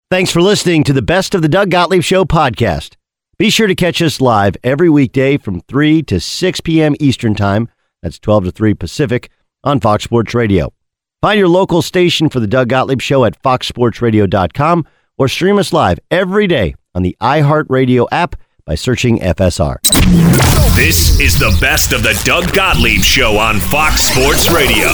Thanks for listening to the Best of the Doug Gottlieb Show podcast. Be sure to catch us live every weekday from 3 to 6 p.m. Eastern Time. That's 12 to 3 Pacific on Fox Sports Radio. Find your local station for the Doug Gottlieb Show at foxsportsradio.com or stream us live every day on the iHeartRadio app by searching FSR. This is the Best of the Doug Gottlieb Show on Fox Sports Radio.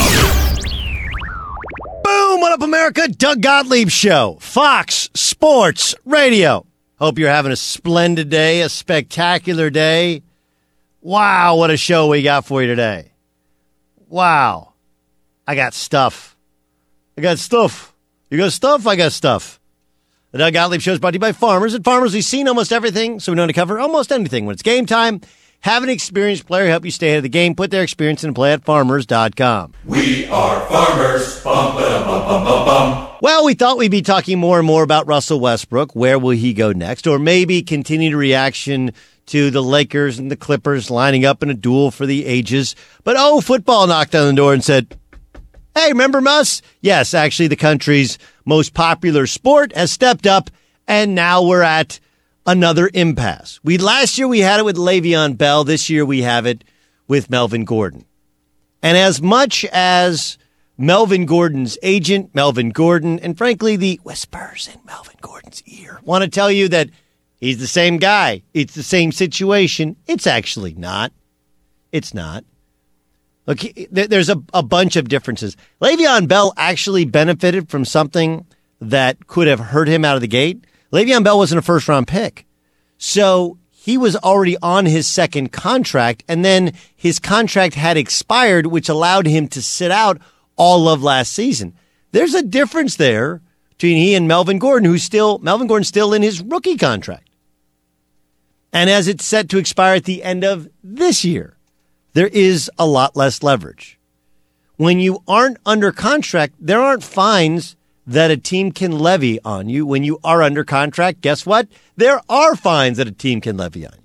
Boom! What up, America? Doug Gottlieb Show, Fox Sports Radio. Hope you're having a splendid day, a spectacular day. Wow, what a show we got for you today. Wow. I got stuff. You got stuff? I got stuff. The Doug Gottlieb Show is brought to you by Farmers. At Farmers, we've seen almost everything, so we know how to cover almost anything. When it's game time, have an experienced player help you stay ahead of the game. Put their experience into play at farmers.com. We are farmers. Bum, ba-dum, bum, bum, bum, bum. Well, we thought we'd be talking more and more about Russell Westbrook. Where will he go next? Or maybe continued reaction to the Lakers and the Clippers lining up in a duel for the ages. But, football knocked on the door and said, hey, remember us? Yes, actually, the country's most popular sport has stepped up, and now we're at another impasse. Last year we had it with Le'Veon Bell. This year we have it with Melvin Gordon. And as much as Melvin Gordon's agent, Melvin Gordon, and frankly the whispers in Melvin Gordon's ear want to tell you that he's the same guy, it's the same situation, it's actually not. It's not. Look, there's a bunch of differences. Le'Veon Bell actually benefited from something that could have hurt him out of the gate. Le'Veon Bell wasn't a first-round pick. So he was already on his second contract, and then his contract had expired, which allowed him to sit out all of last season. There's a difference there between he and Melvin Gordon, Melvin Gordon's still in his rookie contract. And as it's set to expire at the end of this year, there is a lot less leverage. When you aren't under contract, there aren't fines that a team can levy on you. When you are under contract, guess what? There are fines that a team can levy on you.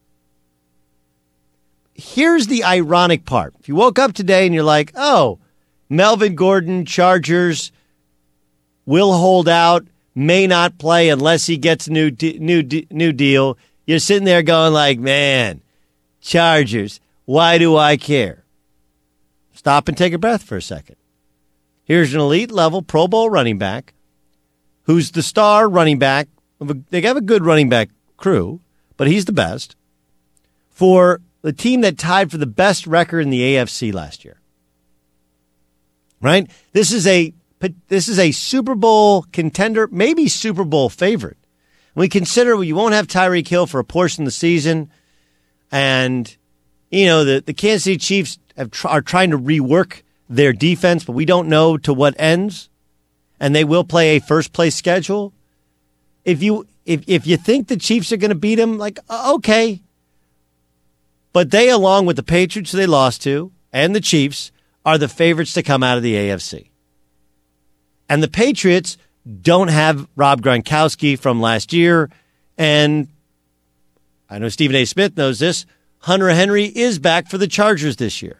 Here's the ironic part. If you woke up today and you're like, Melvin Gordon, Chargers, will hold out, may not play unless he gets a new deal. You're sitting there going like, man, Chargers, why do I care? Stop and take a breath for a second. Here's an elite level Pro Bowl running back who's the star running back. They have a good running back crew, but he's the best for the team that tied for the best record in the AFC last year. Right? This is a Super Bowl contender, maybe Super Bowl favorite. We consider you won't have Tyreek Hill for a portion of the season, and the Kansas City Chiefs are trying to rework their defense, but we don't know to what ends, and they will play a first-place schedule. If you think the Chiefs are going to beat them, okay. But they, along with the Patriots who they lost to, and the Chiefs, are the favorites to come out of the AFC. And the Patriots don't have Rob Gronkowski from last year, and I know Stephen A. Smith knows this, Hunter Henry is back for the Chargers this year.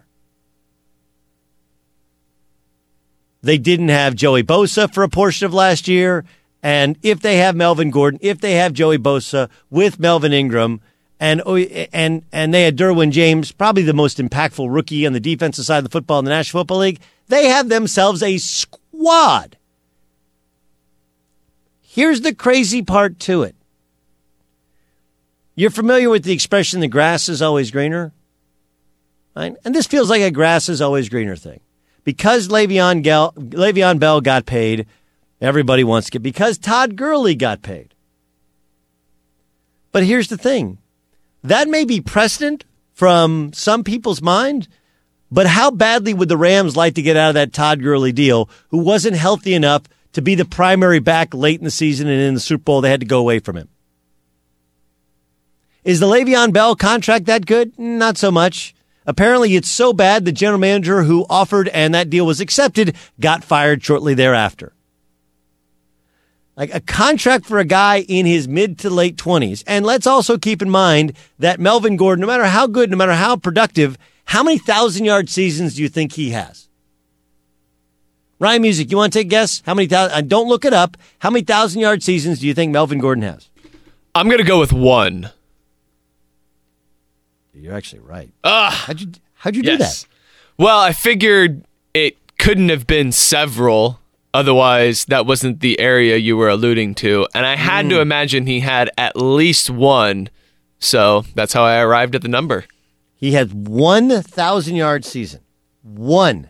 They didn't have Joey Bosa for a portion of last year. And if they have Melvin Gordon, if they have Joey Bosa with Melvin Ingram, and they had Derwin James, probably the most impactful rookie on the defensive side of the football in the National Football League, they have themselves a squad. Here's the crazy part to it. You're familiar with the expression, the grass is always greener? Right? And this feels like a grass is always greener thing. Because Le'Veon Bell got paid, everybody wants to get, because Todd Gurley got paid. But here's the thing. That may be precedent from some people's mind, but how badly would the Rams like to get out of that Todd Gurley deal, who wasn't healthy enough to be the primary back late in the season, and in the Super Bowl they had to go away from him? Is the Le'Veon Bell contract that good? Not so much. Apparently, it's so bad the general manager who offered and that deal was accepted got fired shortly thereafter. Like a contract for a guy in his mid to late 20s. And let's also keep in mind that Melvin Gordon, no matter how good, no matter how productive, how many 1,000-yard seasons do you think he has? Ryan Music, you want to take a guess? How many thousand? Don't look it up. How many 1,000-yard seasons do you think Melvin Gordon has? I'm going to go with 1. You're actually right. How'd you do that? Well, I figured it couldn't have been several. Otherwise, that wasn't the area you were alluding to. And I had to imagine he had at least 1. So that's how I arrived at the number. He had 1,000-yard season. 1.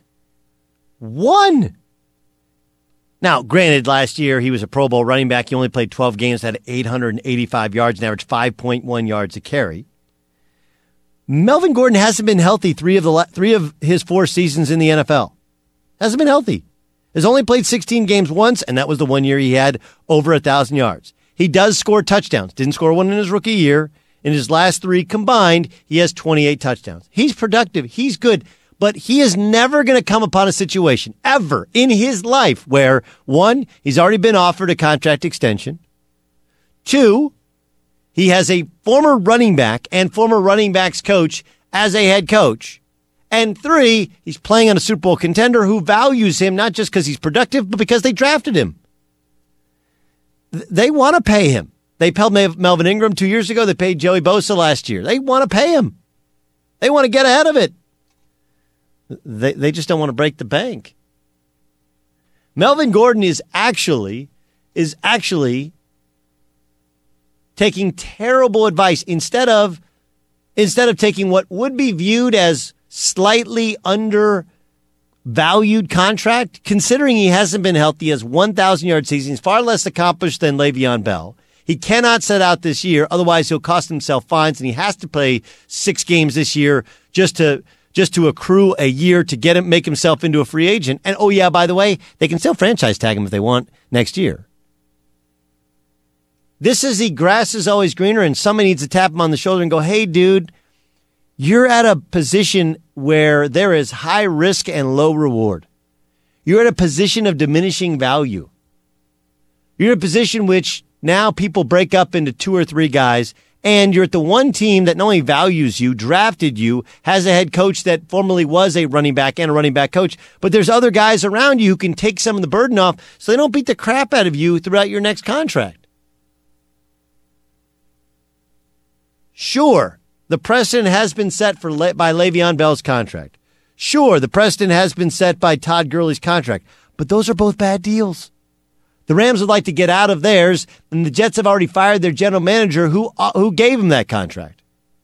Now, granted, last year he was a Pro Bowl running back. He only played 12 games, had 885 yards, and averaged 5.1 yards a carry. Melvin Gordon hasn't been healthy three of his 4 seasons in the NFL. Hasn't been healthy. Has only played 16 games once, and that was the one year he had over 1,000 yards. He does score touchdowns. Didn't score one in his rookie year. In his last 3 combined, he has 28 touchdowns. He's productive. He's good. But he is never going to come upon a situation, ever, in his life where, 1, he's already been offered a contract extension. 2, he has a former running back and former running backs coach as a head coach. And 3, he's playing on a Super Bowl contender who values him not just because he's productive, but because they drafted him. They want to pay him. They paid Melvin Ingram 2 years ago. They paid Joey Bosa last year. They want to pay him. They want to get ahead of it. They just don't want to break the bank. Melvin Gordon is actually taking terrible advice instead of taking what would be viewed as slightly undervalued contract, considering he hasn't been healthy, has 1,000-yard season. He's far less accomplished than Le'Veon Bell. He cannot set out this year, otherwise he'll cost himself fines, and he has to play 6 games this year just to accrue a year to make himself into a free agent. And oh yeah, by the way, they can still franchise tag him if they want next year. This is the grass is always greener, and somebody needs to tap him on the shoulder and go, hey, dude, you're at a position where there is high risk and low reward. You're at a position of diminishing value. You're in a position which now people break up into 2 or 3 guys, and you're at the one team that not only values you, drafted you, has a head coach that formerly was a running back and a running back coach, but there's other guys around you who can take some of the burden off so they don't beat the crap out of you throughout your next contract. Sure, the precedent has been set by Le'Veon Bell's contract. Sure, the precedent has been set by Todd Gurley's contract, but those are both bad deals. The Rams would like to get out of theirs, and the Jets have already fired their general manager who gave him that contract.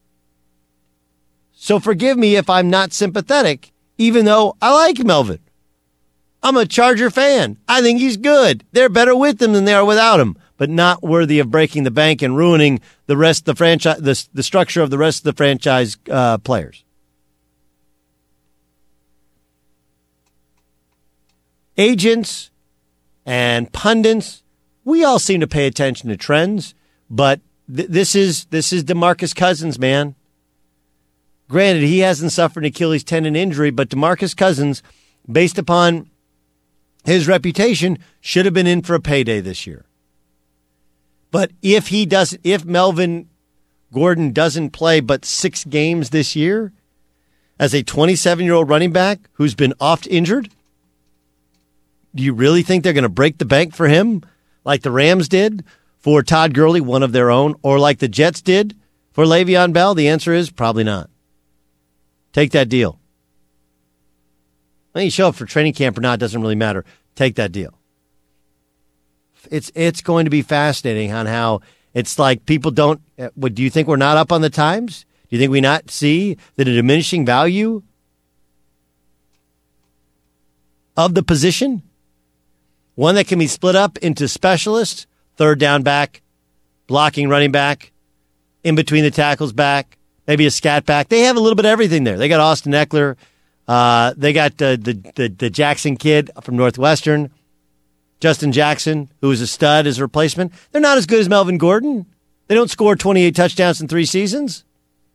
So forgive me if I'm not sympathetic, even though I like Melvin. I'm a Charger fan. I think he's good. They're better with him than they are without him, but not worthy of breaking the bank and ruining the rest of the franchise, the structure of the rest of the franchise players. Agents and pundits, we all seem to pay attention to trends, but this is DeMarcus Cousins, man. Granted, he hasn't suffered an Achilles tendon injury, but DeMarcus Cousins, based upon his reputation, should have been in for a payday this year. But if Melvin Gordon doesn't play but 6 games this year as a 27-year-old running back who's been oft injured, do you really think they're going to break the bank for him like the Rams did for Todd Gurley, one of their own, or like the Jets did for Le'Veon Bell? The answer is probably not. Take that deal. When you show up for training camp or not doesn't really matter. Take that deal. It's going to be fascinating on how it's like people don't. What do you think we're not up on the times? Do you think we not see that a diminishing value of the position? One that can be split up into specialists, third down back, blocking running back, in between the tackles back, maybe a scat back. They have a little bit of everything there. They got Austin Eckler. They got the Jackson kid from Northwestern, Justin Jackson, who is a stud as a replacement. They're not as good as Melvin Gordon. They don't score 28 touchdowns in 3 seasons.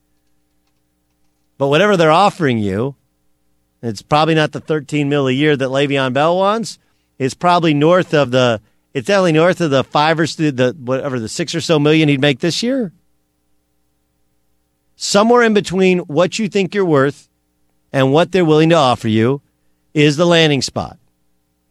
But whatever they're offering you, it's probably not the $13 million a year that Le'Veon Bell wants. It's probably it's definitely north of the 5 or the 6 or so million he'd make this year. Somewhere in between what you think you're worth and what they're willing to offer you is the landing spot.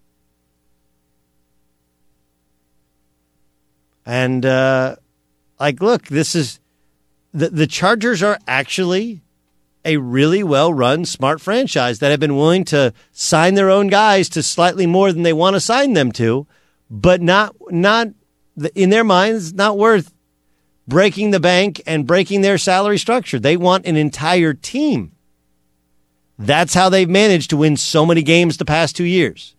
And, look, this is the Chargers are actually a really well-run, smart franchise that have been willing to sign their own guys to slightly more than they want to sign them to, but not in their minds, not worth breaking the bank and breaking their salary structure. They want an entire team. That's how they've managed to win so many games the past 2 years.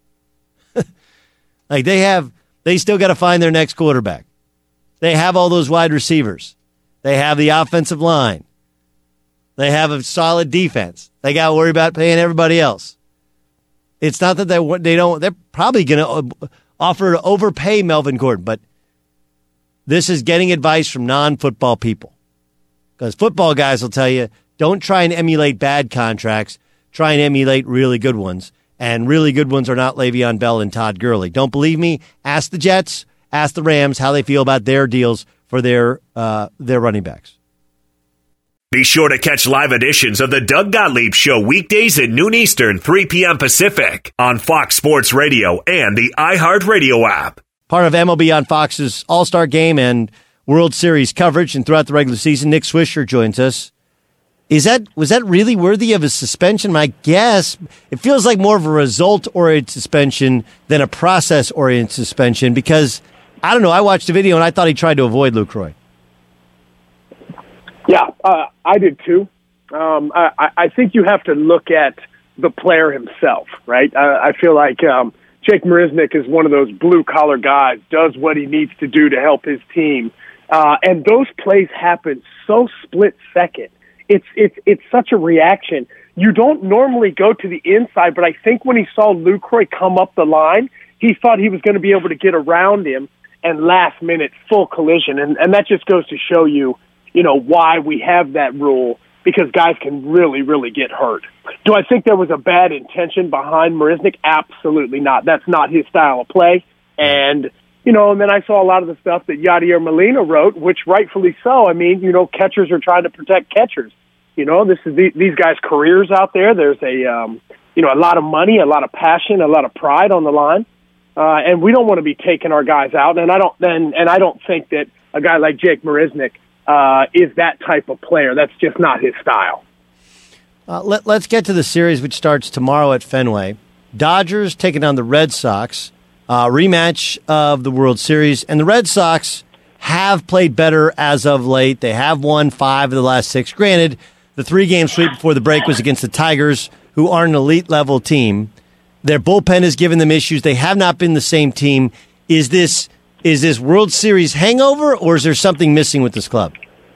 They still got to find their next quarterback. They have all those wide receivers. They have the offensive line. They have a solid defense. They got to worry about paying everybody else. It's not that they don't. They're probably going to offer to overpay Melvin Gordon, but this is getting advice from non-football people. Because football guys will tell you, don't try and emulate bad contracts. Try and emulate really good ones. And really good ones are not Le'Veon Bell and Todd Gurley. Don't believe me? Ask the Jets, ask the Rams how they feel about their deals for their running backs. Be sure to catch live editions of the Doug Gottlieb Show weekdays at noon Eastern, 3 p.m. Pacific on Fox Sports Radio and the iHeartRadio app. Part of MLB on Fox's All-Star Game and World Series coverage and throughout the regular season, Nick Swisher joins us. Was that really worthy of a suspension? I guess it feels like more of a result-oriented suspension than a process-oriented suspension because, I don't know, I watched the video and I thought he tried to avoid Lucroy. Yeah, I did too. I think you have to look at the player himself, right? I feel like Jake Marisnick is one of those blue-collar guys, does what he needs to do to help his team. And those plays happen so split-second. It's such a reaction. You don't normally go to the inside, but I think when he saw Lucroy come up the line, he thought he was going to be able to get around him and last-minute full collision. And that just goes to show you, why we have that rule, because guys can really, really get hurt. Do I think there was a bad intention behind Marisnick? Absolutely not. That's not his style of play. And, and then I saw a lot of the stuff that Yadier Molina wrote, which rightfully so. I mean, catchers are trying to protect catchers. This is these guys' careers out there. There's a lot of money, a lot of passion, a lot of pride on the line. And we don't want to be taking our guys out. And I don't think that a guy like Jake Marisnick is that type of player. That's just not his style. Let's get to the series, which starts tomorrow at Fenway. Dodgers taking on the Red Sox, rematch of the World Series. And the Red Sox have played better as of late. They have won 5 of the last 6. Granted, the 3-game sweep before the break was against the Tigers, who are an elite-level team. Their bullpen has given them issues. They have not been the same team. Is this World Series hangover, or is there something missing with this club?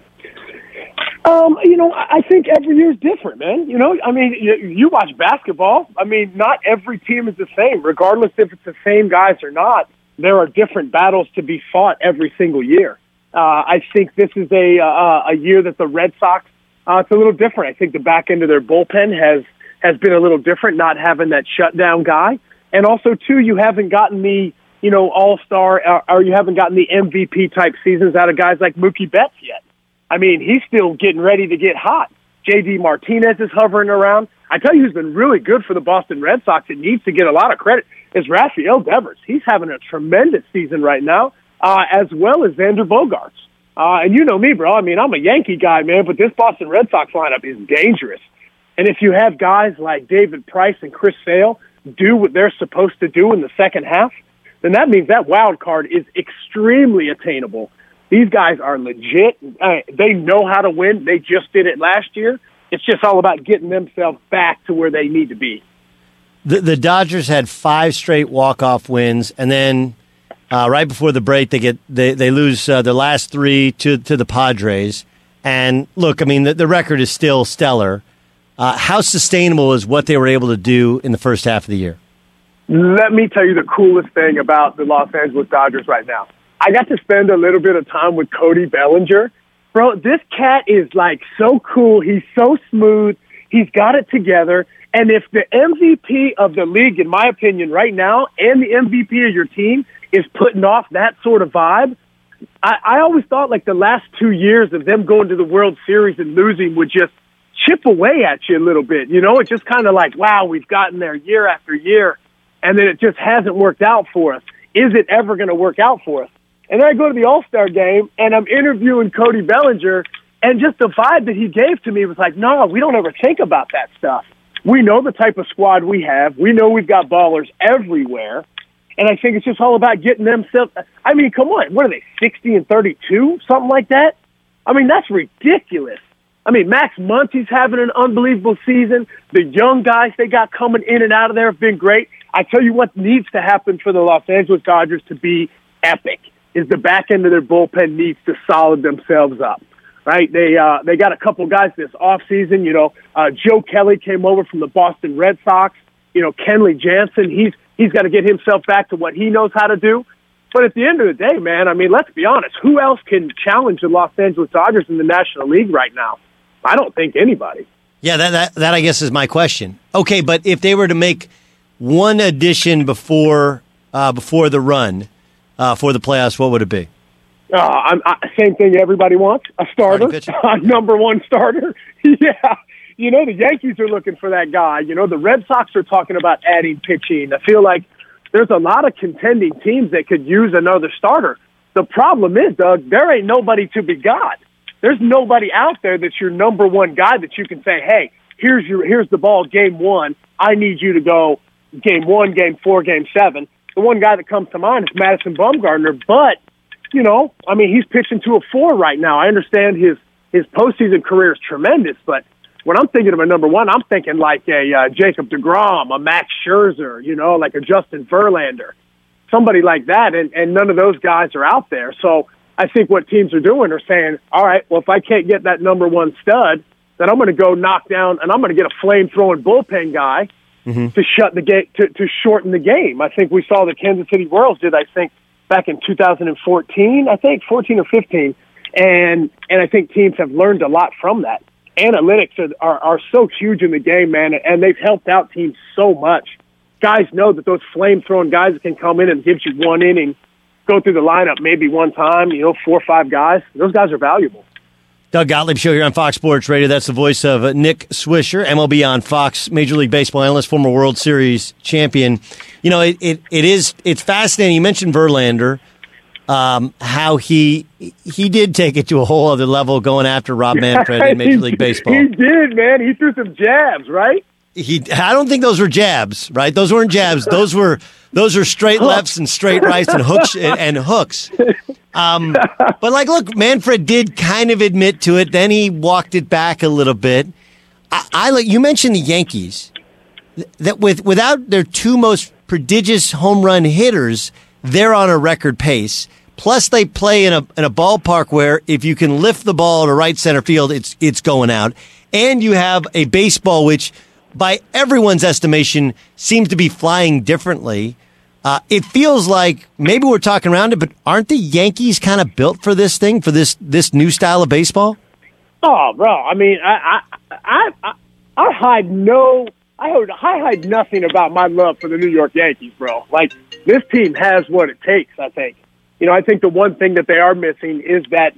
I think every year is different, man. You watch basketball. I mean, not every team is the same, regardless if it's the same guys or not. There are different battles to be fought every single year. I think this is a year that the Red Sox, it's a little different. I think the back end of their bullpen has been a little different, not having that shutdown guy. And also, too, you haven't gotten the all-star, or you haven't gotten the MVP-type seasons out of guys like Mookie Betts yet. I mean, he's still getting ready to get hot. J.D. Martinez is hovering around. I tell you who's been really good for the Boston Red Sox and needs to get a lot of credit is Rafael Devers. He's having a tremendous season right now, as well as Xander Bogaerts. And you know me, bro. I mean, I'm a Yankee guy, man, but this Boston Red Sox lineup is dangerous. And if you have guys like David Price and Chris Sale do what they're supposed to do in the second half, then that means that wild card is extremely attainable. These guys are legit. They know how to win. They just did it last year. It's just all about getting themselves back to where they need to be. The Dodgers had 5 straight walk-off wins, and then right before the break, they lose their last 3 to the Padres. And look, I mean, the record is still stellar. How sustainable is what they were able to do in the first half of the year? Let me tell you the coolest thing about the Los Angeles Dodgers right now. I got to spend a little bit of time with Cody Bellinger. Bro, this cat is like so cool. He's so smooth. He's got it together. And if the MVP of the league, in my opinion, right now, and the MVP of your team is putting off that sort of vibe, I always thought like the last 2 years of them going to the World Series and losing would just chip away at you a little bit. It's just kind of like, wow, we've gotten there year after year, and then it just hasn't worked out for us. Is it ever going to work out for us? And then I go to the All-Star game, and I'm interviewing Cody Bellinger, and just the vibe that he gave to me was like, no, we don't ever think about that stuff. We know the type of squad we have. We know we've got ballers everywhere. And I think it's just all about getting themselves. I mean, come on. What are they, 60-32? Something like that? I mean, that's ridiculous. I mean, Max Muncy's having an unbelievable season. The young guys they got coming in and out of there have been great. I tell you what needs to happen for the Los Angeles Dodgers to be epic is the back end of their bullpen needs to solid themselves up. Right, they got a couple guys this offseason. You know, Joe Kelly came over from the Boston Red Sox. You know, Kenley Jansen, he's got to get himself back to what he knows how to do. But at the end of the day, man, I mean, let's be honest. Who else can challenge the Los Angeles Dodgers in the National League right now? I don't think anybody. Yeah, that I guess is my question. Okay, but if they were to make one addition before the run for the playoffs, what would it be? Same thing everybody wants, a starter, a number one starter. Yeah. You know, the Yankees are looking for that guy. You know, the Red Sox are talking about adding pitching. I feel like there's a lot of contending teams that could use another starter. The problem is, Doug, there ain't nobody to be got. There's nobody out there that's your number one guy that you can say, hey, here's the ball, game one. I need you to go game 1, game 4, game 7. The one guy that comes to mind is Madison Bumgarner, but you know, I mean, he's pitching to a 4 right now. I understand his postseason career is tremendous, but when I'm thinking of a number one, I'm thinking like a Jacob deGrom, a Max Scherzer, you know, like a Justin Verlander, somebody like that, and none of those guys are out there. So I think what teams are doing are saying, all right, well, if I can't get that number one stud, then I'm going to go knock down, and I'm going to get a flame-throwing bullpen guy to shut the game, to shorten the game. I think we saw the Kansas City Royals did, I think, back in 2014, I think, 14 or 15. And I think teams have learned a lot from that. Analytics are so huge in the game, man, and they've helped out teams so much. Guys know that those flame-throwing guys that can come in and give you one inning, go through the lineup maybe one time, you know, 4 or 5 guys, those guys are valuable. Doug Gottlieb Show here on Fox Sports Radio. That's the voice of Nick Swisher, MLB on Fox, Major League Baseball analyst, former World Series champion. You know, it's fascinating. You mentioned Verlander, how he did take it to a whole other level going after Rob Manfred in Major League Baseball. He did, man. He threw some jabs, right? I don't think those were jabs, right? Those weren't jabs. Those are straight lefts and straight rights and hooks and hooks. But like, look, Manfred did kind of admit to it. Then he walked it back a little bit. I like you mentioned the Yankees that without their 2 most prodigious home run hitters, they're on a record pace. Plus, they play in a ballpark where if you can lift the ball to right center field, it's going out. And you have a baseball which, by everyone's estimation, seems to be flying differently. It feels like maybe we're talking around it, but aren't the Yankees kind of built for this thing, for this new style of baseball? Oh, bro! I mean, I hide nothing about my love for the New York Yankees, bro. Like, this team has what it takes. I think. You know, I think the one thing that they are missing is that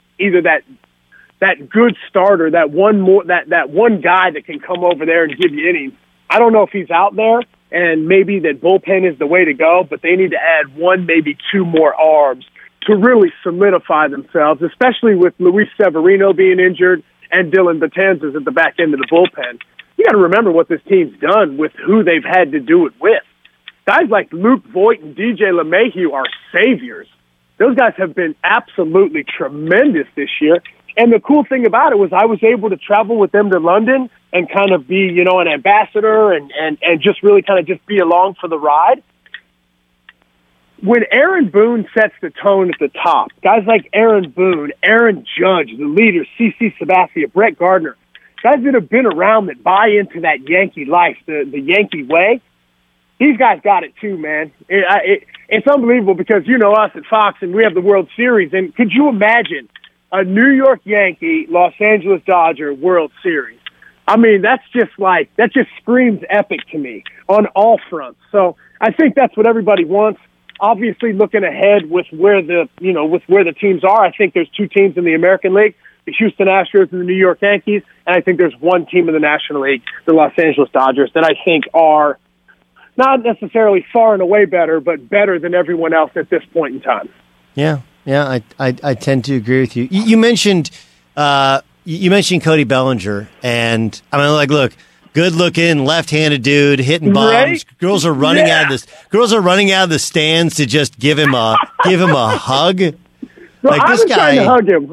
good starter, that one guy that can come over there and give you innings. I don't know if he's out there, and maybe that bullpen is the way to go, but they need to add 1, maybe 2 more arms to really solidify themselves, especially with Luis Severino being injured and Dylan Betances at the back end of the bullpen. You got to remember what this team's done with who they've had to do it with. Guys like Luke Voit and DJ LeMahieu are saviors. Those guys have been absolutely tremendous this year. And the cool thing about it was I was able to travel with them to London and kind of be, you know, an ambassador and just really kind of just be along for the ride. When Aaron Boone sets the tone at the top, guys like Aaron Boone, Aaron Judge, the leader, CC Sabathia, Brett Gardner, guys that have been around that buy into that Yankee life, the Yankee way, these guys got it too, man. It's unbelievable because you know us at Fox and we have the World Series. And could you imagine a New York Yankee, Los Angeles Dodger World Series? I mean, that just screams epic to me on all fronts. So I think that's what everybody wants. Obviously, looking ahead with where the teams are, I think there's 2 teams in the American League, the Houston Astros and the New York Yankees, and I think there's 1 team in the National League, the Los Angeles Dodgers, that I think are not necessarily far and away better, but better than everyone else at this point in time. Yeah, I tend to agree with you. You mentioned Cody Bellinger, and I mean, like, look, good looking, left-handed dude hitting bombs. Right? Girls are running out of the stands to just give him a hug. Bro, Like I this was trying to guy. hug him.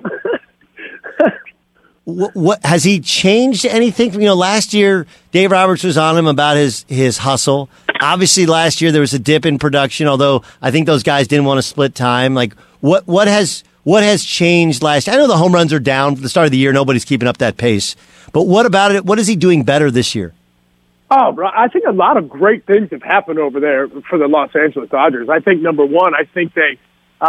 What has he changed anything? Last year Dave Roberts was on him about his hustle. Obviously, last year there was a dip in production, although I think those guys didn't want to split time. Like, what has changed last year? I know the home runs are down for the start of the year. Nobody's keeping up that pace. But what about it? What is he doing better this year? Oh, bro, I think a lot of great things have happened over there for the Los Angeles Dodgers. I think, number one, I think they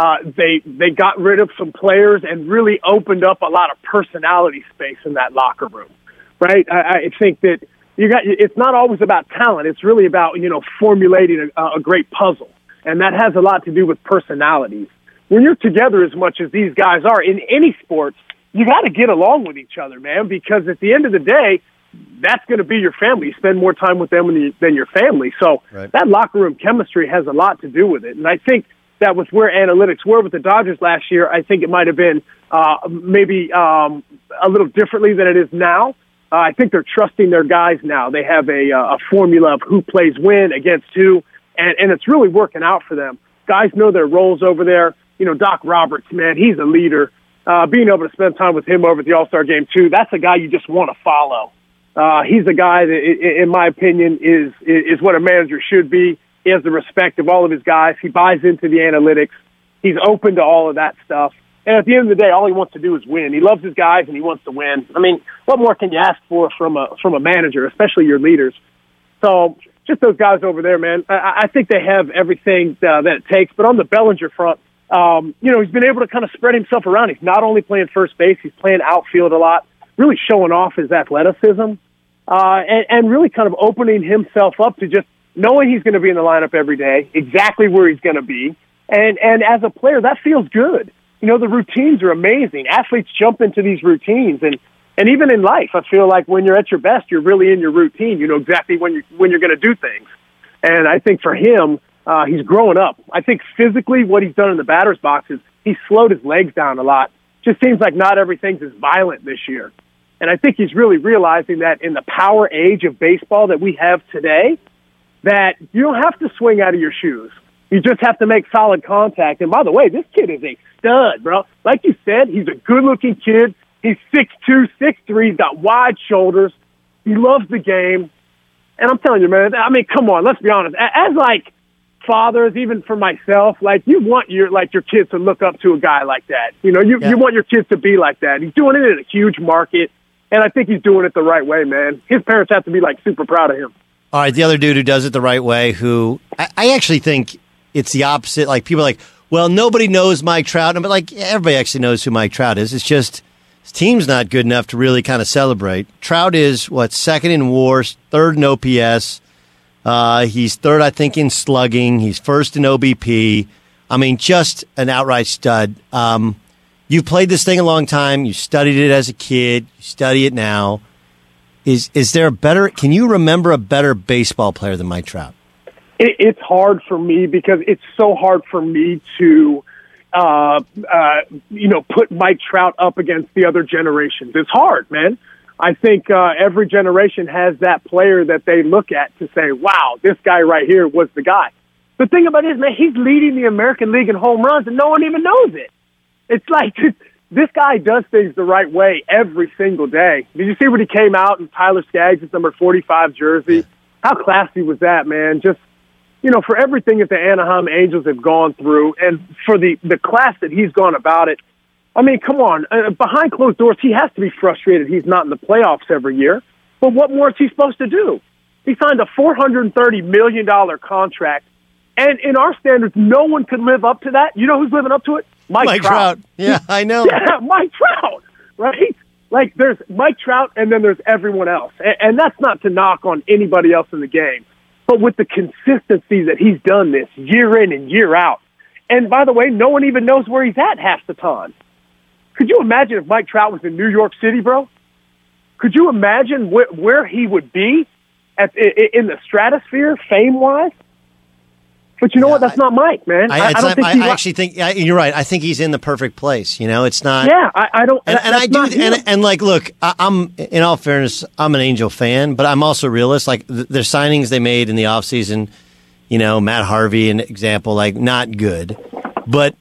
got rid of some players and really opened up a lot of personality space in that locker room, right? I think that it's not always about talent. It's really about, formulating a great puzzle. And that has a lot to do with personalities. When you're together as much as these guys are in any sports, you got to get along with each other, man, because at the end of the day, that's going to be your family. You spend more time with them than your family. So Right. That locker room chemistry has a lot to do with it. And I think that was where analytics were with the Dodgers last year. I think it might have been maybe a little differently than it is now. I think they're trusting their guys now. They have a formula of who plays when against who, and it's really working out for them. Guys know their roles over there. Doc Roberts, man, he's a leader. Being able to spend time with him over at the All-Star Game, too, that's a guy you just want to follow. He's a guy that, in my opinion, is what a manager should be. He has the respect of all of his guys. He buys into the analytics. He's open to all of that stuff. And at the end of the day, all he wants to do is win. He loves his guys, and he wants to win. I mean, what more can you ask for from a manager, especially your leaders? So just those guys over there, man, I think they have everything that it takes. But on the Bellinger front, he's been able to kind of spread himself around. He's not only playing first base, he's playing outfield a lot, really showing off his athleticism, and really kind of opening himself up to just knowing he's going to be in the lineup every day, exactly where he's going to be. And as a player, that feels good. The routines are amazing. Athletes jump into these routines. And even in life, I feel like when you're at your best, you're really in your routine. You know exactly when you're going to do things. And I think for him, he's growing up. I think physically what he's done in the batter's box is he's slowed his legs down a lot. Just seems like not everything's as violent this year. And I think he's really realizing that in the power age of baseball that we have today, that you don't have to swing out of your shoes. You just have to make solid contact. And by the way, this kid is a stud, bro. Like you said, he's a good-looking kid. He's 6'2", 6'3". He's got wide shoulders. He loves the game. And I'm telling you, man, I mean, come on, let's be honest. As, fathers, even for myself, you want your kids to look up to a guy like that. You want your kids to be like that. He's doing it in a huge market, and I think he's doing it the right way, man. His parents have to be, super proud of him. All right, the other dude who does it the right way, who I actually think it's the opposite. Like, people are like, well, nobody knows Mike Trout. But, everybody actually knows who Mike Trout is. It's just his team's not good enough to really kind of celebrate. Trout is, second in WAR, third in OPS. He's third, I think, in slugging. He's first in OBP. I mean, just an outright stud. You've played this thing a long time. You studied it as a kid. You study it now. Is there a better? Can you remember a better baseball player than Mike Trout? It's hard for me because it's so hard for me to, put Mike Trout up against the other generations. It's hard, man. I think every generation has that player that they look at to say, wow, this guy right here was the guy. The thing about it is, man, he's leading the American League in home runs, and no one even knows it. It's like this guy does things the right way every single day. Did you see when he came out in Tyler Skaggs' number 45 jersey? How classy was that, man? Just, for everything that the Anaheim Angels have gone through and for the class that he's gone about it, I mean, come on. Behind closed doors, he has to be frustrated he's not in the playoffs every year. But what more is he supposed to do? He signed a $430 million contract. And in our standards, no one could live up to that. You know who's living up to it? Mike Trout. Yeah, I know. Yeah, Mike Trout, right? There's Mike Trout, and then there's everyone else. And that's not to knock on anybody else in the game. But with the consistency that he's done this year in and year out. And by the way, no one even knows where he's at half the time. Could you imagine if Mike Trout was in New York City, bro? Could you imagine where he would be in the stratosphere, fame-wise? But you know what? That's not Mike, man. I don't think I actually think you're right. I think he's in the perfect place. You know, it's not. Yeah, I don't. And I do. And like, look, I'm in all fairness, I'm an Angel fan, but I'm also a realist. Like their signings they made in the offseason, you know, Matt Harvey, an example, like not good. But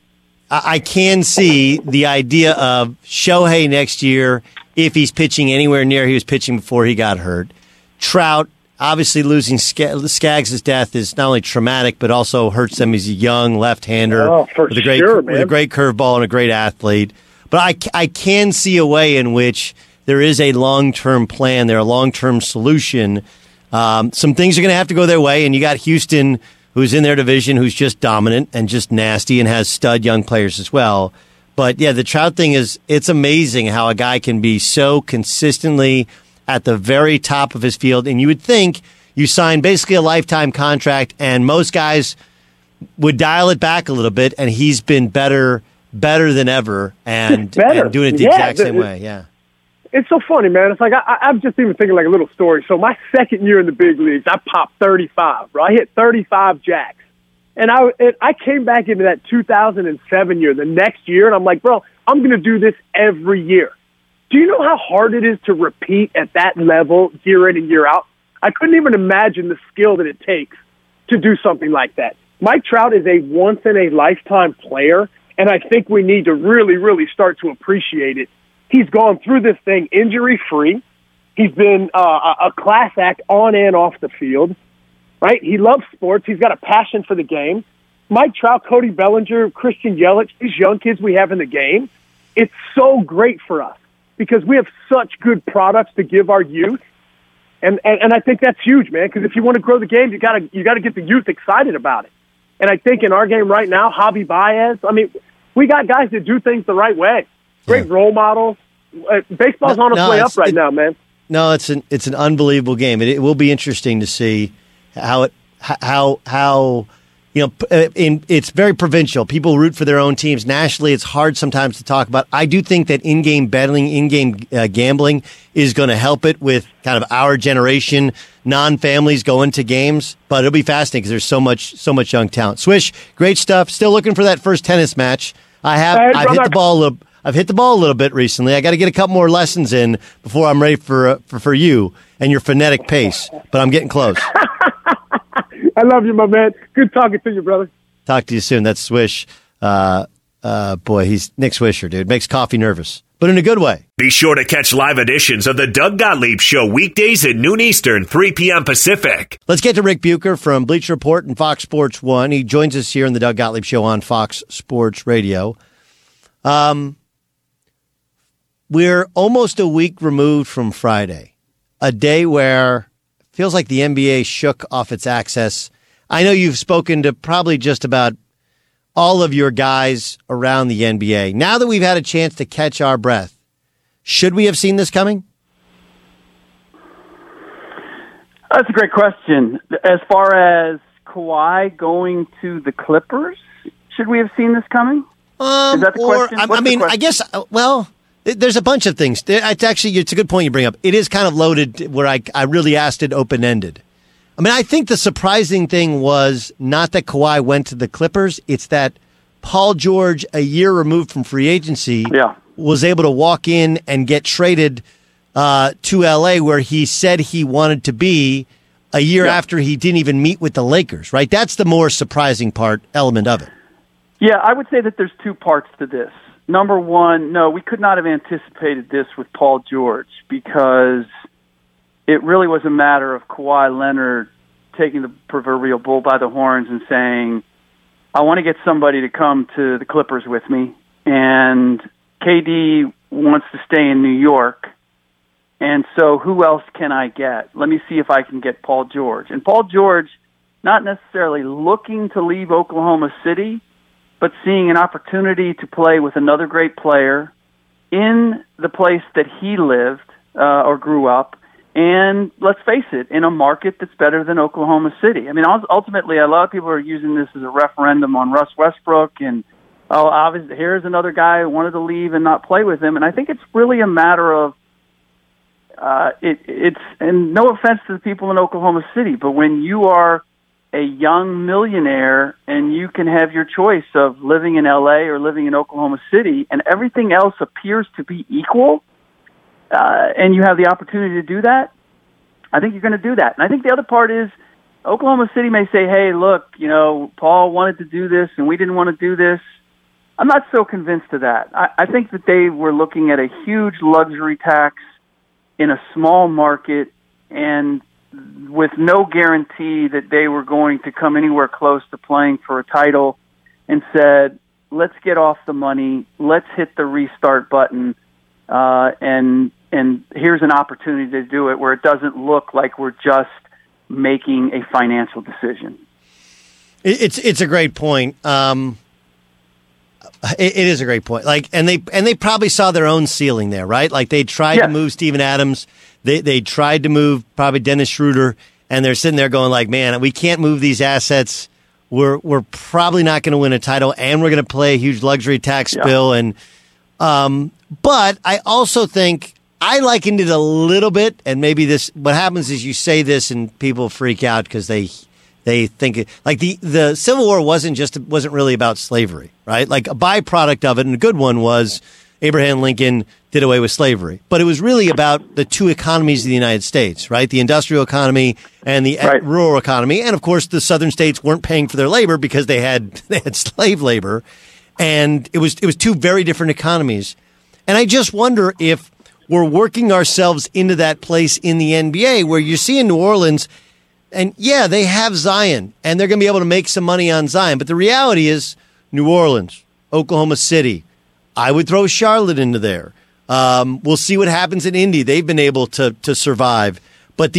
I can see the idea of Shohei next year if he's pitching anywhere near he was pitching before he got hurt. Trout. Obviously, losing Skaggs' death is not only traumatic, but also hurts them. He's a young left-hander with a great curveball and a great athlete. But I can see a way in which there is a long-term plan, there a long-term solution. Some things are going to have to go their way, and you got Houston, who's in their division, who's just dominant and just nasty and has stud young players as well. But, yeah, the Trout thing it's amazing how a guy can be so consistently at the very top of his field, and you would think you sign basically a lifetime contract, and most guys would dial it back a little bit, and he's been better than ever, and doing it the exact same way. Yeah, it's so funny, man. It's like I'm just even thinking like a little story. So my second year in the big leagues, I popped 35. Right, I hit 35 jacks, and I came back into that 2007 year, the next year, and I'm like, bro, I'm going to do this every year. Do you know how hard it is to repeat at that level year in and year out? I couldn't even imagine the skill that it takes to do something like that. Mike Trout is a once-in-a-lifetime player, and I think we need to really, really start to appreciate it. He's gone through this thing injury-free. He's been a class act on and off the field, right? He loves sports. He's got a passion for the game. Mike Trout, Cody Bellinger, Christian Yelich, these young kids we have in the game, it's so great for us, because we have such good products to give our youth, and I think that's huge, man. Because if you want to grow the game, you gotta get the youth excited about it. And I think in our game right now, Javi Baez, I mean, we got guys that do things the right way. Great role models. Baseball's on its way up right now, man. No, it's an unbelievable game. It will be interesting to see how you know, it's very provincial. People root for their own teams. Nationally, it's hard sometimes to talk about. I do think that in-game betting, in-game gambling is going to help it with kind of our generation, non-families going to games. But it'll be fascinating because there's so much young talent. Swish, great stuff. Still looking for that first tennis match. I've hit the ball a little bit recently. I got to get a couple more lessons in before I'm ready for you and your phonetic pace. But I'm getting close. I love you, my man. Good talking to you, brother. Talk to you soon. That's Swish. Boy, he's Nick Swisher, dude. Makes coffee nervous, but in a good way. Be sure to catch live editions of the Doug Gottlieb Show weekdays at noon Eastern, 3 p.m. Pacific. Let's get to Rick Bucher from Bleacher Report and Fox Sports 1. He joins us here in the Doug Gottlieb Show on Fox Sports Radio. We're almost a week removed from Friday, a day where feels like the NBA shook off its access. I know you've spoken to probably just about all of your guys around the NBA. Now that we've had a chance to catch our breath, should we have seen this coming? That's a great question. As far as Kawhi going to the Clippers, should we have seen this coming? Is that the question? I mean, I guess, well, there's a bunch of things. It's a good point you bring up. It is kind of loaded where I really asked it open-ended. I mean, I think the surprising thing was not that Kawhi went to the Clippers. It's that Paul George, a year removed from free agency, was able to walk in and get traded to L.A., where he said he wanted to be a year after he didn't even meet with the Lakers, right? That's the more surprising element of it. Yeah, I would say that there's two parts to this. Number one, no, we could not have anticipated this with Paul George, because it really was a matter of Kawhi Leonard taking the proverbial bull by the horns and saying, I want to get somebody to come to the Clippers with me, and KD wants to stay in New York, and so who else can I get? Let me see if I can get Paul George. And Paul George, not necessarily looking to leave Oklahoma City, but seeing an opportunity to play with another great player in the place that he lived or grew up, and let's face it, in a market that's better than Oklahoma City. I mean, ultimately, a lot of people are using this as a referendum on Russ Westbrook, and obviously, here's another guy who wanted to leave and not play with him. And I think it's really a matter of it's and no offense to the people in Oklahoma City, but when you are a young millionaire, and you can have your choice of living in LA or living in Oklahoma City, and everything else appears to be equal, and you have the opportunity to do that, I think you're going to do that. And I think the other part is Oklahoma City may say, hey, look, Paul wanted to do this, and we didn't want to do this. I'm not so convinced of that. I think that they were looking at a huge luxury tax in a small market and with no guarantee that they were going to come anywhere close to playing for a title, and said, let's get off the money, let's hit the restart button, and here's an opportunity to do it where it doesn't look like we're just making a financial decision. It's a great point. It is a great point. And they probably saw their own ceiling there, right? Like they tried to move Steven Adams. They tried to move probably Dennis Schroeder, and they're sitting there going like, man, we can't move these assets. We're probably not going to win a title, and we're going to play a huge luxury tax bill. And but I also think I likened it a little bit, and maybe what happens is you say this and people freak out because they think it, like the Civil War wasn't really about slavery, right? Like a byproduct of it, and a good one was Abraham Lincoln did away with slavery. But it was really about the two economies of the United States, right? The industrial economy and the rural economy. And of course, the southern states weren't paying for their labor because they had slave labor. And it was two very different economies. And I just wonder if we're working ourselves into that place in the NBA where you see in New Orleans, and they have Zion, and they're going to be able to make some money on Zion. But the reality is New Orleans, Oklahoma City, I would throw Charlotte into there. We'll see what happens in Indy. They've been able to survive. But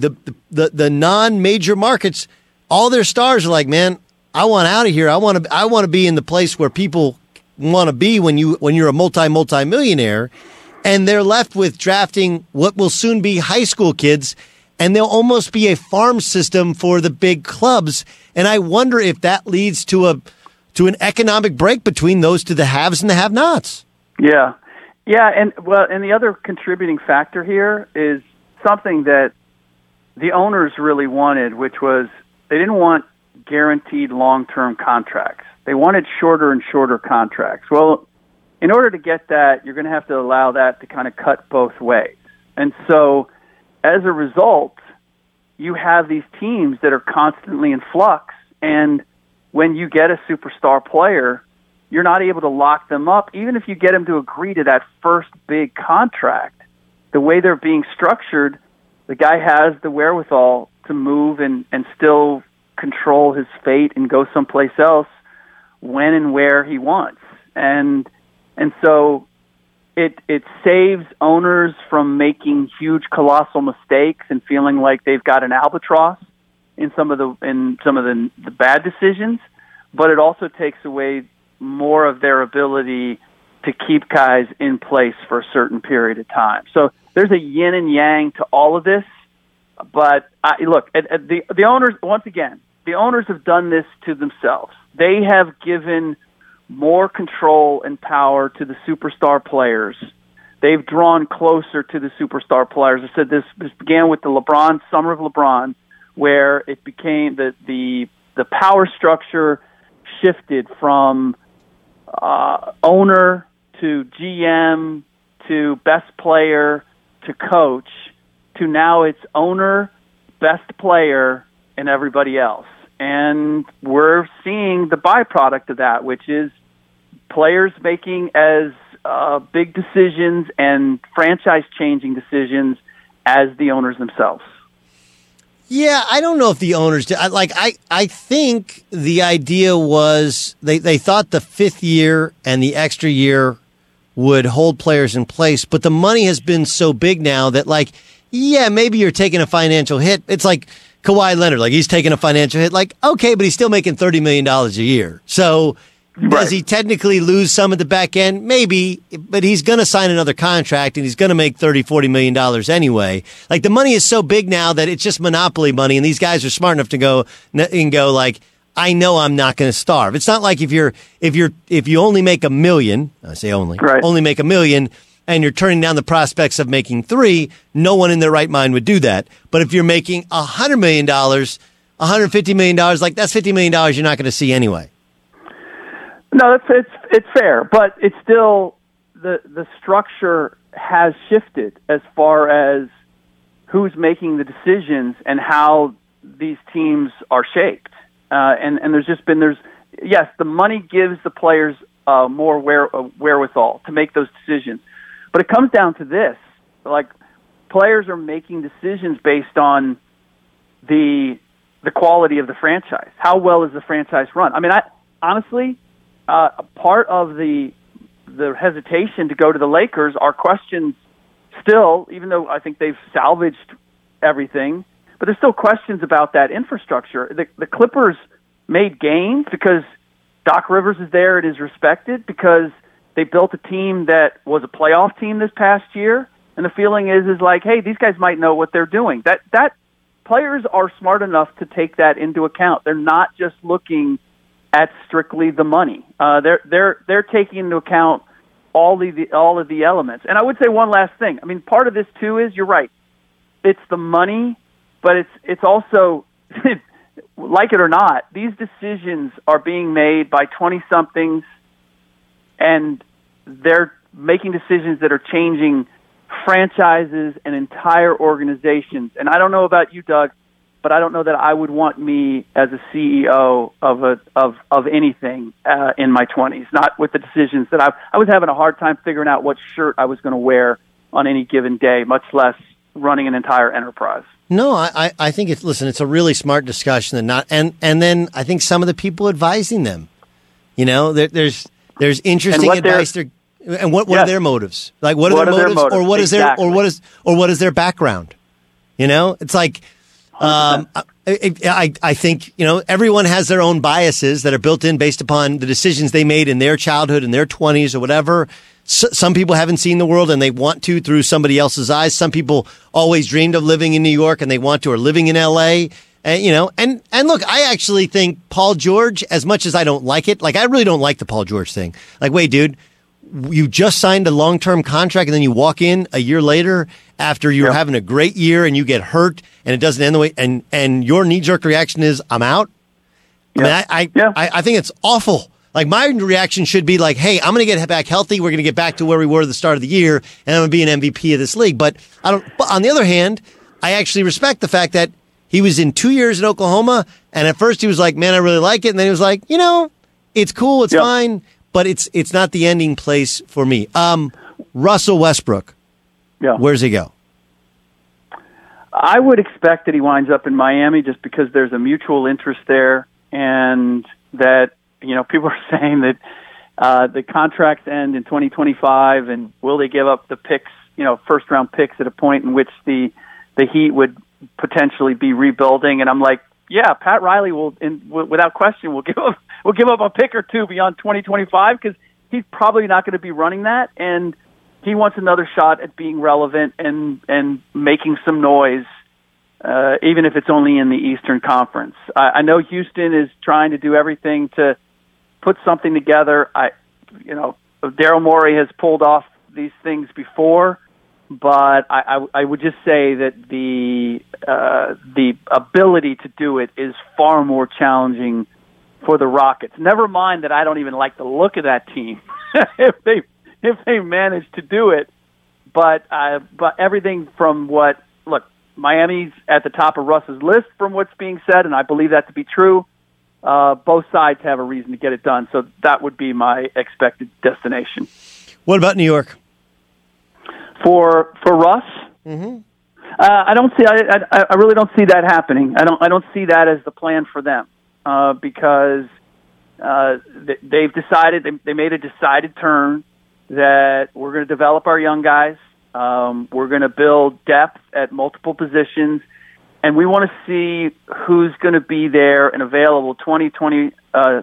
the non-major markets, all their stars are like, man, I want out of here. I want to be in the place where people want to be when you're a multi-millionaire. And they're left with drafting what will soon be high school kids, and they'll almost be a farm system for the big clubs. And I wonder if that leads to an economic break between the haves and the have-nots. Yeah, and the other contributing factor here is something that the owners really wanted, which was they didn't want guaranteed long-term contracts. They wanted shorter and shorter contracts. Well, in order to get that, you're going to have to allow that to kind of cut both ways. And so, as a result, you have these teams that are constantly in flux, and when you get a superstar player, you're not able to lock them up. Even if you get them to agree to that first big contract, the way they're being structured, the guy has the wherewithal to move and still control his fate and go someplace else when and where he wants. And so it saves owners from making huge, colossal mistakes and feeling like they've got an albatross in some of the bad decisions, but it also takes away more of their ability to keep guys in place for a certain period of time. So there's a yin and yang to all of this. But the owners, once again, the owners have done this to themselves. They have given more control and power to the superstar players. They've drawn closer to the superstar players. I said this began with the summer of LeBron, where it became the power structure shifted from owner to GM to best player to coach to now it's owner, best player, and everybody else. And we're seeing the byproduct of that, which is players making as big decisions and franchise-changing decisions as the owners themselves. Yeah, I don't know if the owners did. I think the idea was they thought the fifth year and the extra year would hold players in place, but the money has been so big now that, maybe you're taking a financial hit. It's like Kawhi Leonard, he's taking a financial hit. Okay, but he's still making $30 million a year. So does he technically lose some at the back end? Maybe, but he's going to sign another contract and he's going to make $30-40 million anyway. The money is so big now that it's just monopoly money, and these guys are smart enough to go I know I'm not going to starve. It's not like if you only make $1 million, I say only make $1 million, and you're turning down the prospects of making $3 million, no one in their right mind would do that. But if you're making $100 million, $150 million, like that's $50 million you're not going to see anyway. No, it's fair, but it's still the structure has shifted as far as who's making the decisions and how these teams are shaped. And yes, the money gives the players more wherewithal to make those decisions. But it comes down to this, like players are making decisions based on the quality of the franchise. How well is the franchise run? I mean, honestly, part of the hesitation to go to the Lakers are questions still, even though I think they've salvaged everything, but there's still questions about that infrastructure. The Clippers made gains because Doc Rivers is there and is respected, because they built a team that was a playoff team this past year, and the feeling is like, hey, these guys might know what they're doing. That players are smart enough to take that into account. They're not just looking at strictly the money. They're taking into account all of the elements. And I would say one last thing. I mean, part of this too is, you're right, it's the money, but it's also like it or not, these decisions are being made by 20-somethings, and they're making decisions that are changing franchises and entire organizations. And I don't know about you, Doug, but I don't know that I would want me as a CEO of anything in my 20s, not with the decisions that I was having a hard time figuring out what shirt I was going to wear on any given day, much less running an entire enterprise. No, I think it's a really smart discussion, and then I think some of the people advising them, there's interesting advice there. And what are their motives? Like, what are their motives? Or what is what is their background? It's like, I think, everyone has their own biases that are built in based upon the decisions they made in their childhood, in their 20s or whatever. Some people haven't seen the world and they want to through somebody else's eyes. Some people always dreamed of living in New York and they want to, or living in LA. And look, I actually think Paul George, as much as I don't like it, like I really don't like the Paul George thing. Like, wait, dude, you just signed a long-term contract and then you walk in a year later after you're having a great year and you get hurt and it doesn't end the way, and your knee-jerk reaction is, I'm out. I mean, I think it's awful. Like, my reaction should be like, hey, I'm going to get back healthy. We're going to get back to where we were at the start of the year, and I'm going to be an MVP of this league. But on the other hand, I actually respect the fact that he was in 2 years in Oklahoma, and at first he was like, man, I really like it. And then he was like, it's cool, it's fine, but it's not the ending place for me. Russell Westbrook, where's he go? I would expect that he winds up in Miami just because there's a mutual interest there, and that people are saying that the contracts end in 2025, and will they give up the picks, first-round picks at a point in which the Heat would potentially be rebuilding? And I'm like, yeah, Pat Riley will, without question, will give up a pick or two beyond 2025, because he's probably not going to be running that, and he wants another shot at being relevant and making some noise, even if it's only in the Eastern Conference. I know Houston is trying to do everything to put something together. Daryl Morey has pulled off these things before, but I would just say that the ability to do it is far more challenging for the Rockets. Never mind that I don't even like the look of that team if they manage to do it. But everything from Miami's at the top of Russ's list from what's being said, and I believe that to be true. Both sides have a reason to get it done, so that would be my expected destination. What about New York? For Russ, I don't see. I really don't see that happening. I don't see that as the plan for them, because they've decided they made a decided turn that we're going to develop our young guys. We're going to build depth at multiple positions. And we want to see who's going to be there and available 2020 or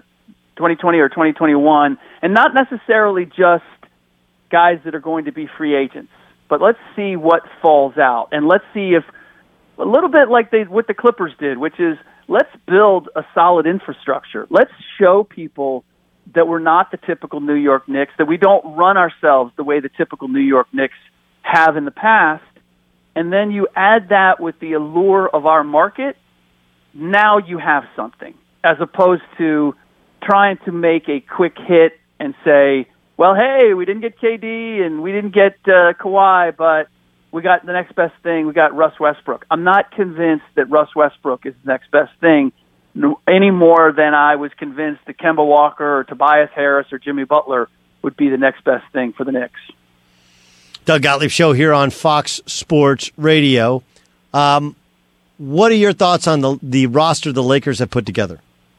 2021, and not necessarily just guys that are going to be free agents. But let's see what falls out, and let's see if a little bit like what the Clippers did, which is let's build a solid infrastructure. Let's show people that we're not the typical New York Knicks, that we don't run ourselves the way the typical New York Knicks have in the past. And then you add that with the allure of our market, now you have something, as opposed to trying to make a quick hit and say, well, hey, we didn't get KD and we didn't get Kawhi, but we got the next best thing. We got Russ Westbrook. I'm not convinced that Russ Westbrook is the next best thing any more than I was convinced that Kemba Walker or Tobias Harris or Jimmy Butler would be the next best thing for the Knicks. Doug Gottlieb Show here on Fox Sports Radio. What are your thoughts on the roster the Lakers have put together?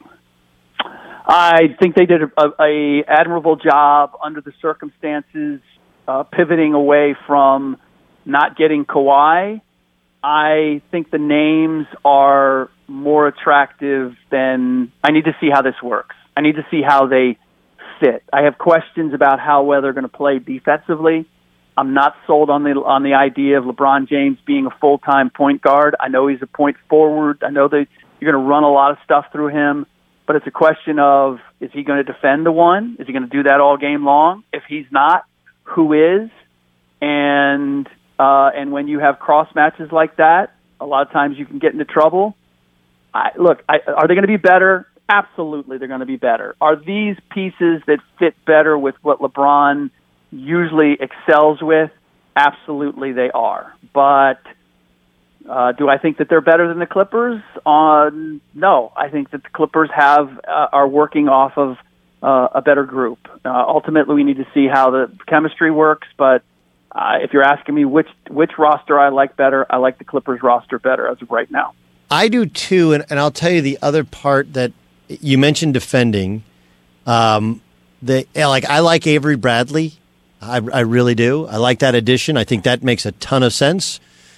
I think they did a admirable job under the circumstances, pivoting away from not getting Kawhi. I think the names are more attractive than – I need to see how this works. I need to see how they fit. I have questions about how well they're going to play defensively. I'm not sold on the idea of LeBron James being a full-time point guard. I know he's a point forward. I know that you're going to run a lot of stuff through him. But it's a question of, is he going to defend the one? Is he going to do that all game long? If he's not, who is? And when you have cross matches like that, a lot of times you can get into trouble. Are they going to be better? Absolutely, they're going to be better. Are these pieces that fit better with what LeBron usually excels with? Absolutely, they are. But do I think that they're better than the Clippers? No, I think that the Clippers are working off of a better group. Ultimately, we need to see how the chemistry works. But if you're asking me which roster I like better, I like the Clippers roster better as of right now. I do too, and I'll tell you the other part that you mentioned defending. I like Avery Bradley. I really do. I like that addition. I think that makes a ton of sense.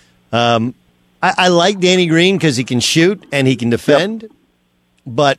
I like Danny Green because he can shoot and he can defend, yep. But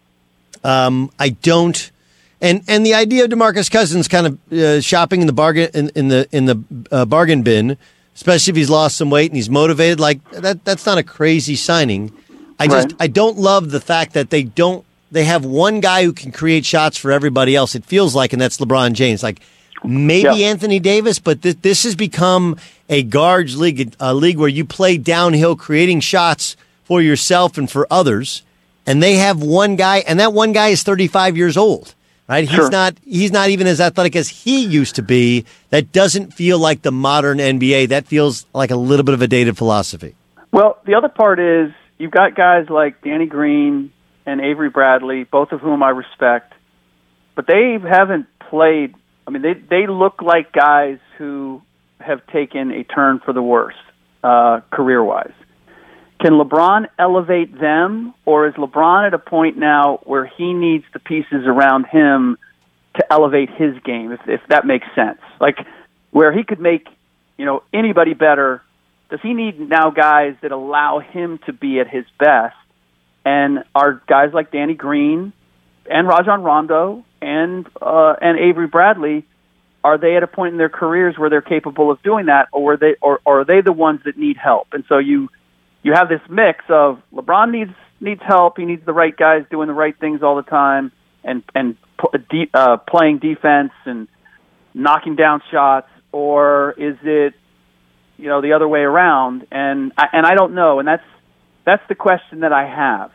I don't. And the idea of DeMarcus Cousins kind of shopping in the bargain in the bargain bin, especially if he's lost some weight and he's motivated, like that's not a crazy signing. I don't love the fact that they have one guy who can create shots for everybody else. It feels like, and that's LeBron James. Like maybe Anthony Davis, but this has become a guards league, a league where you play downhill, creating shots for yourself and for others. And they have one guy, and that one guy is 35 years old, right? Sure. He's not even as athletic as he used to be. That doesn't feel like the modern NBA. That feels like a little bit of a dated philosophy. Well, the other part is you've got guys like Danny Green and Avery Bradley, both of whom I respect, but they haven't played. I mean, they look like guys who have taken a turn for the worse career-wise. Can LeBron elevate them, or is LeBron at a point now where he needs the pieces around him to elevate his game, if that makes sense? Like, where he could make, anybody better, does he need now guys that allow him to be at his best? And are guys like Danny Green and Rajon Rondo and Avery Bradley, are they at a point in their careers where they're capable of doing that, or are they the ones that need help? And so you have this mix of LeBron needs help, he needs the right guys doing the right things all the time, and playing defense and knocking down shots, or is it the other way around? And I don't know, and that's the question that I have.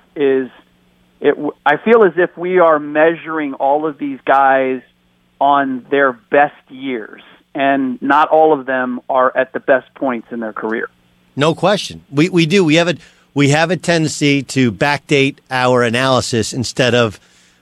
I feel as if we are measuring all of these guys on their best years, and not all of them are at the best points in their career. No question. We do. We have a tendency to backdate our analysis instead of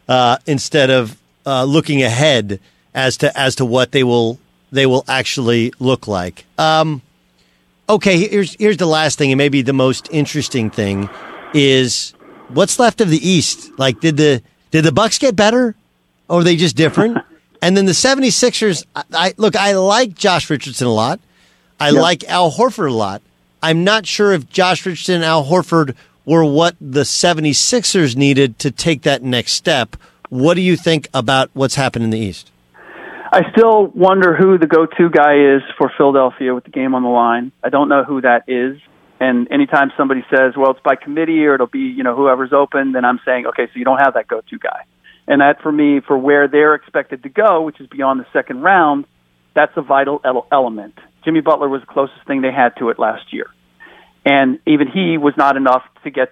looking ahead as to what they will actually look like. Okay, here's the last thing, and maybe the most interesting thing is what's left of the East. Like, did the Bucks get better, or are they just different? And then the 76ers, I like Josh Richardson a lot. I like Al Horford a lot. I'm not sure if Josh Richardson and Al Horford were what the 76ers needed to take that next step. What do you think about what's happened in the East? I still wonder who the go-to guy is for Philadelphia with the game on the line. I don't know who that is. And anytime somebody says, well, it's by committee or it'll be, whoever's open, then I'm saying, okay, so you don't have that go-to guy. And that, for me, for where they're expected to go, which is beyond the second round, that's a vital element. Jimmy Butler was the closest thing they had to it last year. And even he was not enough to get them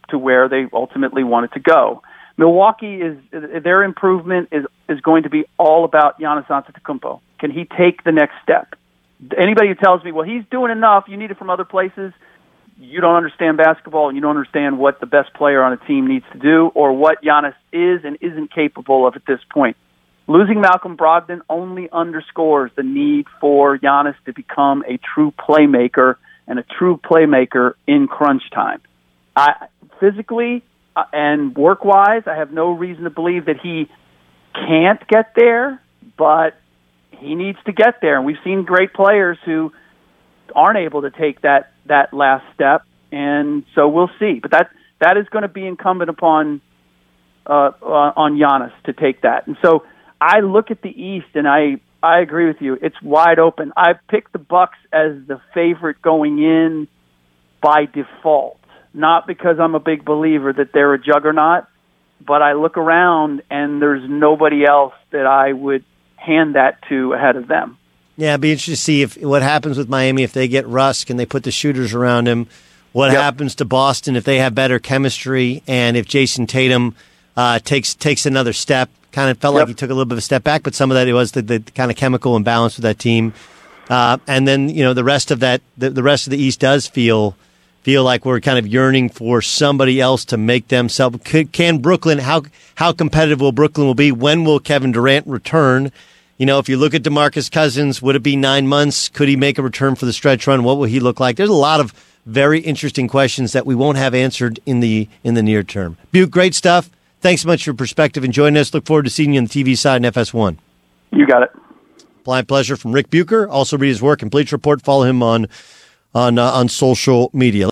to where they ultimately wanted to go. Milwaukee their improvement is going to be all about Giannis Antetokounmpo. Can he take the next step? Anybody who tells me, well, he's doing enough, you need it from other places, you don't understand basketball and you don't understand what the best player on a team needs to do or what Giannis is and isn't capable of at this point. Losing Malcolm Brogdon only underscores the need for Giannis to become a true playmaker and a true playmaker in crunch time. Physically and work-wise, I have no reason to believe that he can't get there, but he needs to get there. And we've seen great players who aren't able to take that last step, and so we'll see. But that is going to be incumbent upon on Giannis to take that. And so I look at the East, and I agree with you. It's wide open. I picked the Bucks as the favorite going in by default, not because I'm a big believer that they're a juggernaut, but I look around, and there's nobody else that I would hand that to ahead of them. Yeah, it'd be interesting to see what happens with Miami if they get Russ and they put the shooters around him. What happens to Boston if they have better chemistry and if Jason Tatum takes another step. Kind of felt like he took a little bit of a step back, but some of that it was the kind of chemical imbalance with that team. And then the rest of that, the rest of the East does feel like we're kind of yearning for somebody else to make themselves. Can Brooklyn? How competitive will Brooklyn be? When will Kevin Durant return? If you look at DeMarcus Cousins, would it be 9 months? Could he make a return for the stretch run? What will he look like? There's a lot of very interesting questions that we won't have answered in the near term. Buke, great stuff. Thanks so much for your perspective and joining us. Look forward to seeing you on the TV side in FS1. You got it. Blind pleasure from Rick Bucher. Also read his work in Bleacher Report. Follow him on social media.